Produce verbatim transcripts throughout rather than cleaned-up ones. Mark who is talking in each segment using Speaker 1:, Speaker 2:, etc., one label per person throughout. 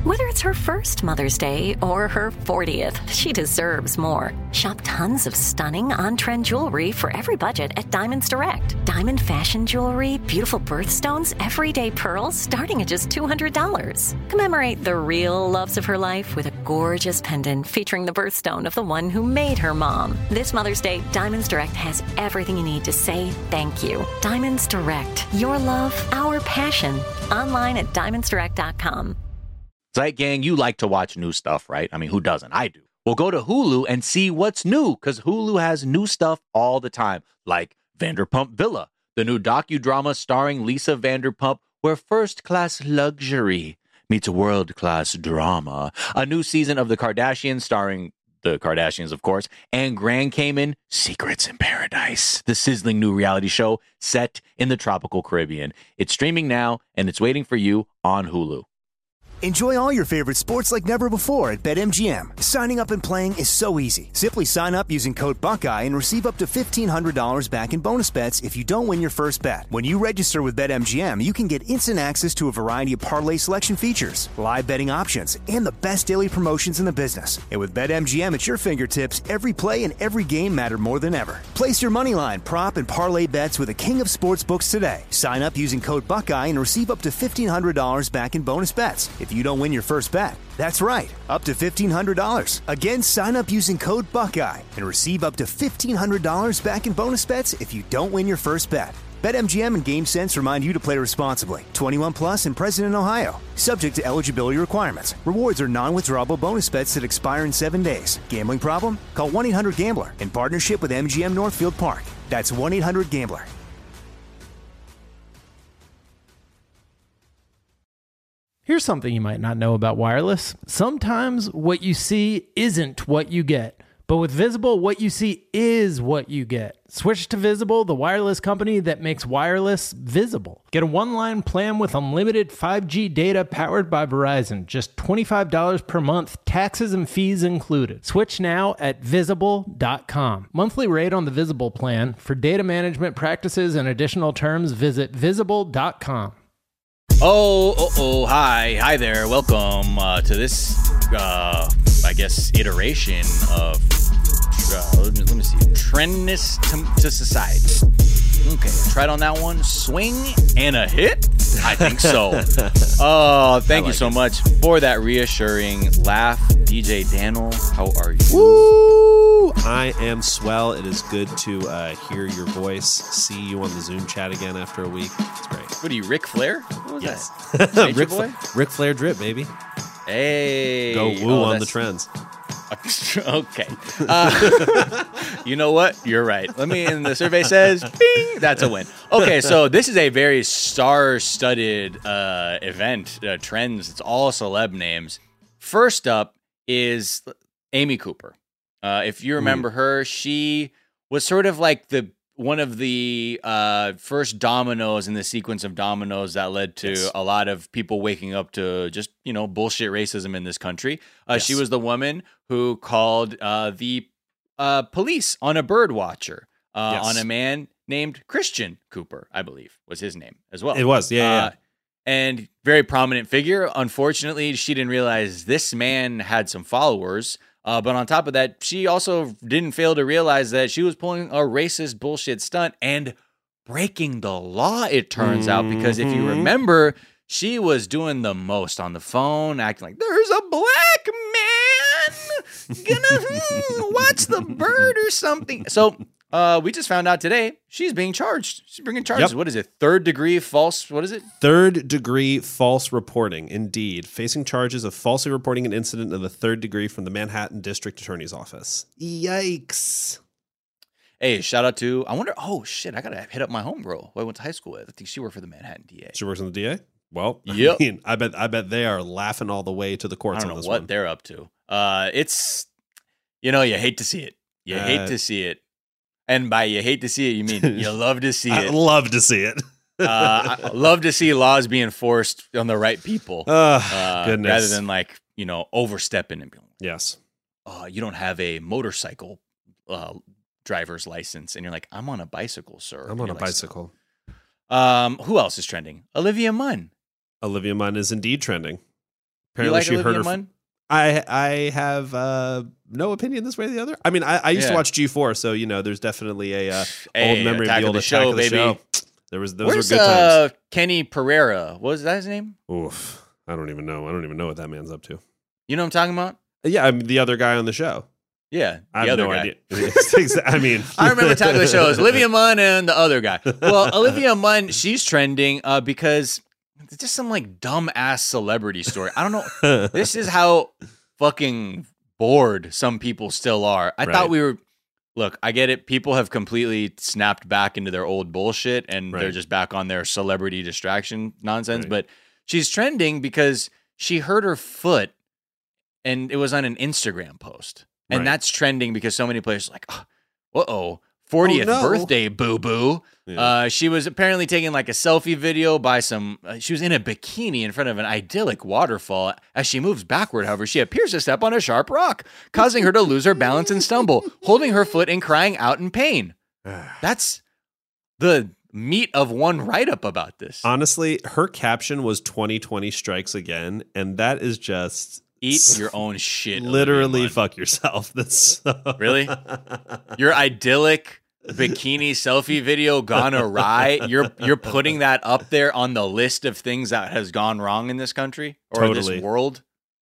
Speaker 1: Whether it's her first Mother's Day or her fortieth, she deserves more. Shop tons of stunning on-trend jewelry for every budget at Diamonds Direct. Diamond fashion jewelry, beautiful birthstones, everyday pearls starting at just two hundred dollars. Commemorate the real loves of her life with a gorgeous pendant featuring the birthstone of the one who made her mom. This Mother's Day, Diamonds Direct has everything you need to say thank you. Diamonds Direct. Your love, our passion. Online at diamonds direct dot com.
Speaker 2: Right, gang, you like to watch new stuff, right? I mean, who doesn't? I do. Well, go to Hulu and see what's new, because Hulu has new stuff all the time, like Vanderpump Villa, the new docudrama starring Lisa Vanderpump, where first-class luxury meets world-class drama. A new season of The Kardashians starring the Kardashians, of course, and Grand Cayman, Secrets in Paradise, the sizzling new reality show set in the tropical Caribbean. It's streaming now, and it's waiting for you on Hulu.
Speaker 3: Enjoy all your favorite sports like never before at BetMGM. Signing up and playing is so easy. Simply sign up using code Buckeye and receive up to fifteen hundred dollars back in bonus bets if you don't win your first bet. When you register with BetMGM, you can get instant access to a variety of parlay selection features, live betting options, and the best daily promotions in the business. And with BetMGM at your fingertips, every play and every game matter more than ever. Place your moneyline, prop, and parlay bets with the king of sportsbooks today. Sign up using code Buckeye and receive up to fifteen hundred dollars back in bonus bets if you don't win your first bet. That's right, up to fifteen hundred dollars. Again, sign up using code Buckeye and receive up to fifteen hundred dollars back in bonus bets if you don't win your first bet. BetMGM and GameSense remind you to play responsibly. twenty-one plus and present in Ohio. Subject to eligibility requirements. Rewards are non-withdrawable bonus bets that expire in seven days. Gambling problem? Call one eight hundred gambler in partnership with M G M Northfield Park. That's one eight hundred gambler.
Speaker 4: Here's something you might not know about wireless. Sometimes what you see isn't what you get. But with Visible, what you see is what you get. Switch to Visible, the wireless company that makes wireless visible. Get a one-line plan with unlimited five G data powered by Verizon. Just twenty-five dollars per month, taxes and fees included. Switch now at visible dot com. Monthly rate on the Visible plan. For data management practices and additional terms, visit visible dot com.
Speaker 2: Oh, oh, oh, hi, hi there. Welcome uh, to this, uh, I guess, iteration of, uh, let, me, let me see, Trendness to, to Society. Okay, tried on that one. Swing and a hit? I think so. Oh, thank like you so it. much for that reassuring laugh. D J Daniel, how are you?
Speaker 5: Woo! I am swell. It is good to uh, hear your voice, see you on the Zoom chat again after a week. It's great.
Speaker 2: What are you, Ric Flair? What was
Speaker 5: yes.
Speaker 2: that?
Speaker 5: Ric, Boy? Ric Flair drip, baby.
Speaker 2: Hey.
Speaker 5: Go woo
Speaker 2: oh,
Speaker 5: on the trends.
Speaker 2: Okay. Uh, you know what? You're right. Let me, and the survey says, bing, that's a win. Okay, so this is a very star-studded uh, event, uh, trends. It's all celeb names. First up is Amy Cooper. Uh, if you remember mm. her, she was sort of like the one of the uh, first dominoes in the sequence of dominoes that led to yes. a lot of people waking up to just, you know, bullshit racism in this country. Uh, yes. She was the woman who called uh, the uh, police on a bird watcher, uh, yes. on a man named Christian Cooper, I believe was his name as well.
Speaker 5: It was, yeah, uh, yeah.
Speaker 2: And very prominent figure. Unfortunately, she didn't realize this man had some followers. Uh, but on top of that, she also didn't fail to realize that she was pulling a racist bullshit stunt and breaking the law, it turns mm-hmm. out. Because if you remember, she was doing the most on the phone, acting like, there's a black man gonna hmm, watch the bird or something. So uh, we just found out today she's being charged. She's bringing charges. Yep. What is it? Third degree false? What is it?
Speaker 5: Third degree false reporting. Indeed. Facing charges of falsely reporting an incident of the third degree from the Manhattan District Attorney's Office. Yikes.
Speaker 2: Hey, shout out to, I wonder, oh shit, I gotta hit up my homegirl who I went to high school with. I think she worked for the Manhattan D A.
Speaker 5: She works in the D A? Well,
Speaker 2: yep.
Speaker 5: I mean, I bet I bet they are laughing all the way to the courts
Speaker 2: I don't
Speaker 5: on
Speaker 2: know
Speaker 5: this
Speaker 2: what
Speaker 5: one.
Speaker 2: they're up to. Uh, it's, you know, you hate to see it. You uh, hate to see it. And by you hate to see it, you mean you love to see it.
Speaker 5: I love to see it.
Speaker 2: uh, I love to see laws being enforced on the right people.
Speaker 5: Uh,
Speaker 2: uh,
Speaker 5: goodness.
Speaker 2: Rather than like, you know, overstepping and being like,
Speaker 5: yes.
Speaker 2: Uh, you don't have a motorcycle uh, driver's license. And you're like, I'm on a bicycle, sir.
Speaker 5: I'm on a
Speaker 2: like,
Speaker 5: bicycle.
Speaker 2: Um, who else is trending? Olivia Munn.
Speaker 5: Olivia Munn is indeed trending. Apparently,
Speaker 2: like
Speaker 5: she
Speaker 2: Olivia
Speaker 5: hurt her.
Speaker 2: Munn?
Speaker 5: I I have uh, no opinion this way or the other. I mean, I, I used
Speaker 2: Yeah.
Speaker 5: to watch G four, so you know, there's definitely a uh,
Speaker 2: Hey,
Speaker 5: old memory
Speaker 2: Attack
Speaker 5: of the
Speaker 2: of
Speaker 5: old
Speaker 2: the
Speaker 5: Attack
Speaker 2: Show,
Speaker 5: of the
Speaker 2: baby.
Speaker 5: Show. There was those
Speaker 2: Where's
Speaker 5: were good times.
Speaker 2: uh, Kenny Pereira? What was that his name?
Speaker 5: Oof, I don't even know. I don't even know what that man's up to.
Speaker 2: You know what I'm talking about?
Speaker 5: Yeah, I'm the other guy on the show.
Speaker 2: Yeah,
Speaker 5: I
Speaker 2: the
Speaker 5: have
Speaker 2: other
Speaker 5: no
Speaker 2: guy.
Speaker 5: idea. I mean,
Speaker 2: I remember Attack of the Show. It was Olivia Munn and the other guy. Well, Olivia Munn, she's trending uh, because it's just some like dumb ass celebrity story. I don't know. This is how fucking bored some people still are. I
Speaker 5: Right.
Speaker 2: thought we were. Look, I get it. People have completely snapped back into their old bullshit and they're
Speaker 5: Right.
Speaker 2: just back on their celebrity distraction nonsense.
Speaker 5: Right.
Speaker 2: But she's trending because she hurt her foot and it was on an Instagram post. And
Speaker 5: Right.
Speaker 2: that's trending because so many players are like, oh, uh-oh, fortieth
Speaker 5: no.
Speaker 2: birthday, boo-boo.
Speaker 5: Yeah.
Speaker 2: Uh, she was apparently taking like a selfie video by some, uh, she was in a bikini in front of an idyllic waterfall. As she moves backward, however, she appears to step on a sharp rock, causing her to lose her balance and stumble, holding her foot and crying out in pain. That's the meat of one write-up about this.
Speaker 5: honestly, her caption was twenty twenty strikes again, and that is just
Speaker 2: Eat your own shit. Olivia
Speaker 5: literally
Speaker 2: Munn.
Speaker 5: fuck yourself. That's so...
Speaker 2: Really? Your idyllic bikini selfie video gone awry. You're you're putting that up there on the list of things that has gone wrong in this country or
Speaker 5: Totally.
Speaker 2: this world.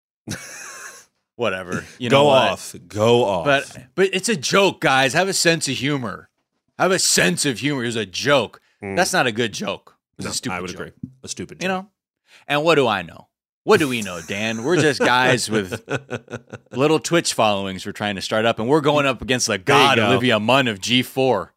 Speaker 2: Whatever. You
Speaker 5: go
Speaker 2: know what?
Speaker 5: off, go off.
Speaker 2: But but it's a joke, guys. Have a sense of humor. Have a sense of humor. It was a joke. That's not a good joke. It's
Speaker 5: no,
Speaker 2: a stupid
Speaker 5: I would
Speaker 2: joke.
Speaker 5: agree. A stupid,
Speaker 2: You
Speaker 5: joke.
Speaker 2: know? And what do I know? What do we know, Dan? We're just guys with little Twitch followings we're trying to start up, and we're going up against the god
Speaker 5: go.
Speaker 2: Olivia Munn of G four.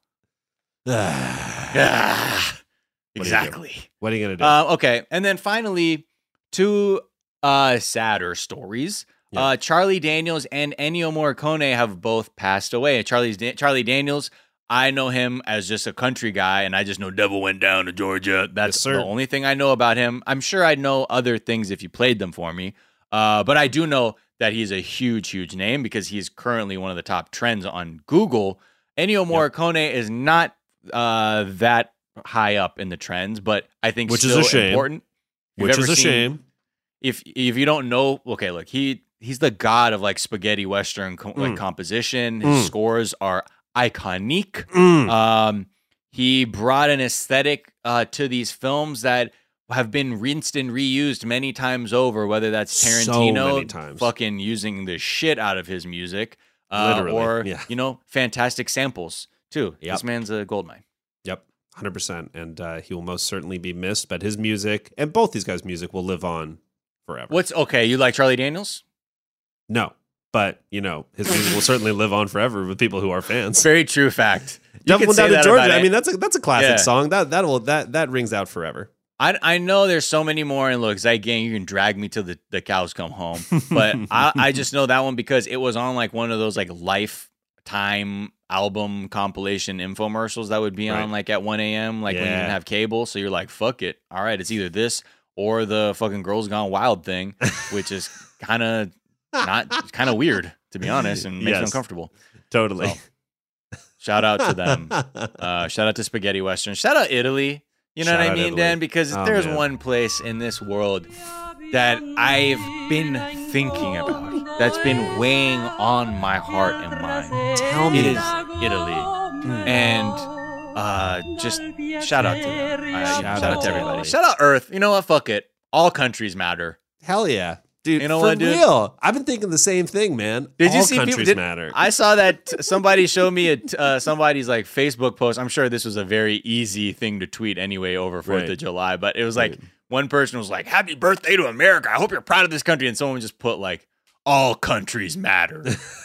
Speaker 5: Ah,
Speaker 2: Ah,
Speaker 5: What do you do?
Speaker 2: exactly.
Speaker 5: what are you gonna do?
Speaker 2: Uh, okay, and then finally, two uh, sadder stories.
Speaker 5: Yeah.
Speaker 2: Uh, Charlie Daniels and Ennio Morricone have both passed away. Charlie's Da- Charlie Daniels, I know him as just a country guy, and I just know Devil Went Down to Georgia. That's
Speaker 5: Yes, sir.
Speaker 2: the only thing I know about him. I'm sure I'd know other things if you played them for me, uh, but I do know that he's a huge, huge name because he's currently one of the top trends on Google. Ennio Morricone is not uh, that high up in the trends, but I think
Speaker 5: Which is
Speaker 2: still
Speaker 5: a shame.
Speaker 2: important. If you've
Speaker 5: Which is
Speaker 2: ever
Speaker 5: a
Speaker 2: seen-
Speaker 5: shame.
Speaker 2: If if you don't know, okay, look, he he's the god of like spaghetti western co- like
Speaker 5: Mm.
Speaker 2: composition. His
Speaker 5: Mm.
Speaker 2: scores are iconic.
Speaker 5: Mm.
Speaker 2: Um, he brought an aesthetic uh, to these films that have been rinsed and reused many times over. Whether that's
Speaker 5: So
Speaker 2: Tarantino,
Speaker 5: many times.
Speaker 2: fucking using the shit out of his music, uh,
Speaker 5: Literally,
Speaker 2: or
Speaker 5: yeah.
Speaker 2: you know, fantastic samples too.
Speaker 5: Yep.
Speaker 2: This man's a goldmine.
Speaker 5: Yep, one hundred percent. And uh, he will most certainly be missed, but his music and both these guys' music will live on forever.
Speaker 2: What's okay? You like Charlie Daniels?
Speaker 5: No, but you know, his music will certainly live on forever with people who are fans.
Speaker 2: Very true fact. You
Speaker 5: Devil
Speaker 2: could
Speaker 5: Went
Speaker 2: say
Speaker 5: Down to
Speaker 2: that
Speaker 5: Georgia.
Speaker 2: about
Speaker 5: I
Speaker 2: it.
Speaker 5: mean, that's a that's a classic
Speaker 2: Yeah.
Speaker 5: song. That that will that that rings out forever.
Speaker 2: I, I know there's so many more, and look, Zach Gang, you can drag me till the, the cows come home. But I, I just know that one because it was on like one of those like lifetime album compilation infomercials that would be on
Speaker 5: Right.
Speaker 2: like at one a.m. like when you
Speaker 5: Yeah.
Speaker 2: didn't have cable. So you're like, fuck it. All right, it's either this or the fucking Girls Gone Wild thing, which is kind of not kind of weird, to be honest, and makes me
Speaker 5: Yes.
Speaker 2: uncomfortable.
Speaker 5: Totally.
Speaker 2: So, shout out to them. Uh, shout out to Spaghetti Western. Shout out Italy. You know
Speaker 5: Shout
Speaker 2: what I
Speaker 5: out
Speaker 2: mean,
Speaker 5: Italy.
Speaker 2: Dan? Because if
Speaker 5: Oh,
Speaker 2: there's
Speaker 5: man.
Speaker 2: one place in this world that I've been thinking about, that's been weighing on my heart and mind,
Speaker 5: Tell me
Speaker 2: it is
Speaker 5: about
Speaker 2: Italy. And uh, just shout out to them. Uh, shout,
Speaker 5: Shout
Speaker 2: out
Speaker 5: out
Speaker 2: to
Speaker 5: to
Speaker 2: everybody.
Speaker 5: Italy.
Speaker 2: Shout out Earth. You know what? Fuck it. All countries matter.
Speaker 5: Hell yeah. Dude,
Speaker 2: You know
Speaker 5: for
Speaker 2: what, dude?
Speaker 5: real. I've been thinking the same thing, man.
Speaker 2: Did you
Speaker 5: All
Speaker 2: see
Speaker 5: countries
Speaker 2: people? Did,
Speaker 5: matter.
Speaker 2: I saw that t- somebody showed me a t- uh, somebody's like Facebook post. I'm sure this was a very easy thing to tweet anyway over Fourth
Speaker 5: Right.
Speaker 2: of July, but it was like
Speaker 5: Right.
Speaker 2: one person was like, "Happy birthday to America! I hope you're proud of this country," and someone just put like, "All countries matter."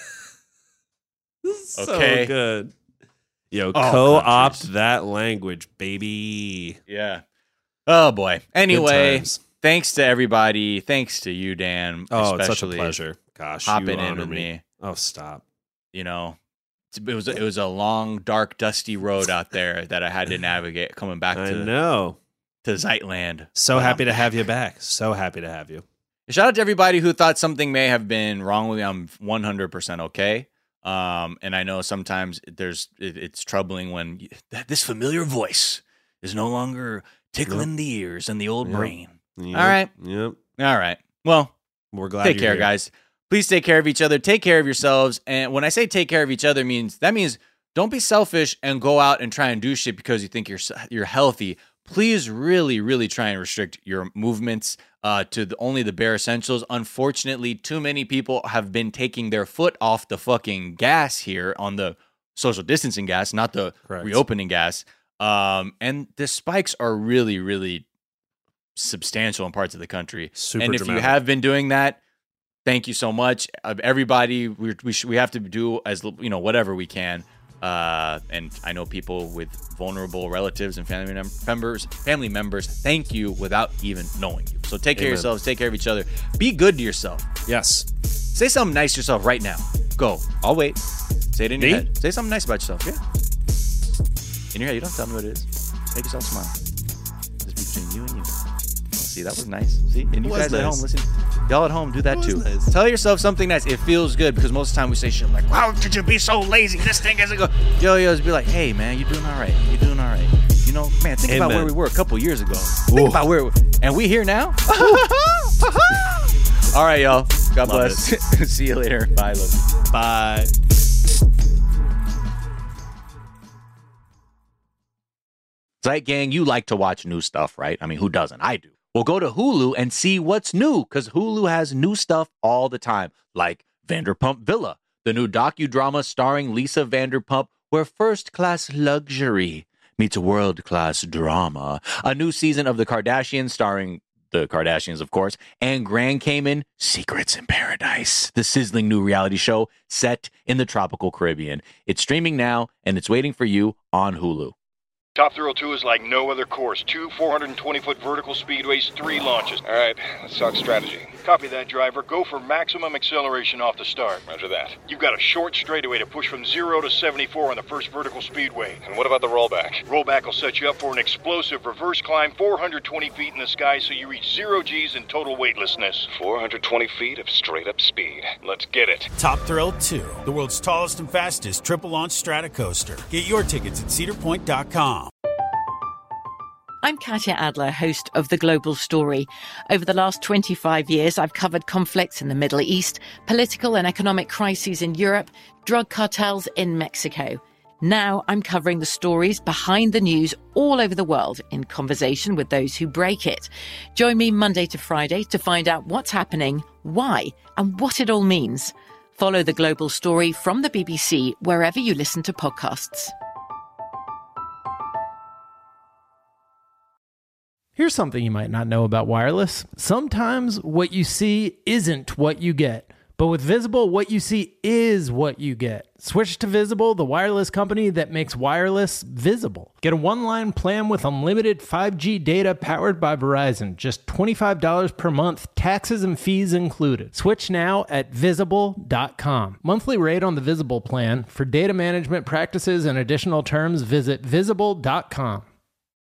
Speaker 5: so
Speaker 2: Okay.
Speaker 5: good. Yo,
Speaker 2: All
Speaker 5: co-opt
Speaker 2: countries.
Speaker 5: that language, baby.
Speaker 2: Yeah. Oh boy. Anyway,
Speaker 5: times.
Speaker 2: thanks to everybody. Thanks to you, Dan.
Speaker 5: Oh, it's such a
Speaker 2: especially
Speaker 5: pleasure. Gosh, you
Speaker 2: hopping in
Speaker 5: honor
Speaker 2: with me.
Speaker 5: Oh, stop.
Speaker 2: You know, it's- it was it was a long, dark, dusty road out there that I had to navigate coming back
Speaker 5: I
Speaker 2: to
Speaker 5: know.
Speaker 2: to Zeitland.
Speaker 5: So
Speaker 2: But, um,
Speaker 5: happy to have you back. So happy to have you.
Speaker 2: Shout out to everybody who thought something may have been wrong with me. I'm one hundred percent okay. Um, and I know sometimes there's it, it's troubling when you, that this familiar voice is no longer tickling the ears and the old
Speaker 5: Yep.
Speaker 2: brain.
Speaker 5: Yep.
Speaker 2: All right.
Speaker 5: Yep.
Speaker 2: All right. Well,
Speaker 5: We're glad
Speaker 2: take
Speaker 5: you're
Speaker 2: care,
Speaker 5: here.
Speaker 2: guys. Please take care of each other. Take care of yourselves. And when I say take care of each other, means that means don't be selfish and go out and try and do shit because you think you're you're healthy. Please really, really try and restrict your movements uh, to the, only the bare essentials. Unfortunately, too many people have been taking their foot off the fucking gas here on the social distancing gas, not the
Speaker 5: Correct.
Speaker 2: reopening gas. Um, and the spikes are really, really substantial in parts of the country.
Speaker 5: Super
Speaker 2: and if
Speaker 5: dramatic.
Speaker 2: you have been doing that, thank you so much. Uh, everybody, we we, sh- we have to do as you know whatever we can. Uh, and I know people with vulnerable relatives and family mem- members. Family members, thank you without even knowing you. So take care
Speaker 5: Amen.
Speaker 2: of yourselves. Take care of each other. Be good to yourself.
Speaker 5: Yes.
Speaker 2: Say something nice to yourself right now. Go. I'll wait. Say it in
Speaker 5: Me?
Speaker 2: your head. Say something nice about yourself. Yeah. In your head. You don't tell me what it is. Make yourself smile. Just between you and you. See, that was nice. See, and you
Speaker 5: was
Speaker 2: guys at
Speaker 5: nice.
Speaker 2: home, listen. Y'all at home, do that
Speaker 5: It was
Speaker 2: too.
Speaker 5: nice.
Speaker 2: Tell yourself something nice. It feels good because most of the time we say shit like, "How could you be so lazy? This thing isn't go." Yo, yo, just be like, "Hey, man, you're doing all right. You're doing all right." You know, man, think about
Speaker 5: Amen.
Speaker 2: where we were a couple years ago. Think
Speaker 5: Ooh.
Speaker 2: about where, we, and we here now. All right, y'all. God
Speaker 5: Love
Speaker 2: bless. See you later. Bye. Love you.
Speaker 5: Bye.
Speaker 2: Zeit Gang, you like to watch new stuff, right? I mean, who doesn't? I do. Well, go to Hulu and see what's new, because Hulu has new stuff all the time, like Vanderpump Villa, the new docudrama starring Lisa Vanderpump, where first-class luxury meets world-class drama. A new season of The Kardashians starring the Kardashians, of course, and Grand Cayman, Secrets in Paradise, the sizzling new reality show set in the tropical Caribbean. It's streaming now, and it's waiting for you on Hulu.
Speaker 6: Top Thrill two is like no other course. Two four hundred twenty foot vertical speedways, three launches.
Speaker 7: All right, let's talk strategy.
Speaker 6: Copy that, driver. Go for maximum acceleration off the start.
Speaker 7: Roger that.
Speaker 6: You've got a short straightaway to push from zero to seventy-four on the first vertical speedway.
Speaker 7: And what about the rollback?
Speaker 6: Rollback will set you up for an explosive reverse climb four hundred twenty feet in the sky so you reach zero G's in total weightlessness.
Speaker 7: four hundred twenty feet of straight-up speed.
Speaker 6: Let's get it.
Speaker 8: Top Thrill two, the world's tallest and fastest triple-launch stratocoaster. Get your tickets at cedar point dot com.
Speaker 9: I'm Katya Adler, host of The Global Story. Over the last twenty-five years, I've covered conflicts in the Middle East, political and economic crises in Europe, drug cartels in Mexico. Now I'm covering the stories behind the news all over the world in conversation with those who break it. Join me Monday to Friday to find out what's happening, why, and what it all means. Follow The Global Story from the B B C wherever you listen to podcasts.
Speaker 4: Here's something you might not know about wireless. Sometimes what you see isn't what you get. But with Visible, what you see is what you get. Switch to Visible, the wireless company that makes wireless visible. Get a one-line plan with unlimited five G data powered by Verizon. Just twenty-five dollars per month, taxes and fees included. Switch now at visible dot com. Monthly rate on the Visible plan. For data management practices and additional terms, visit visible dot com.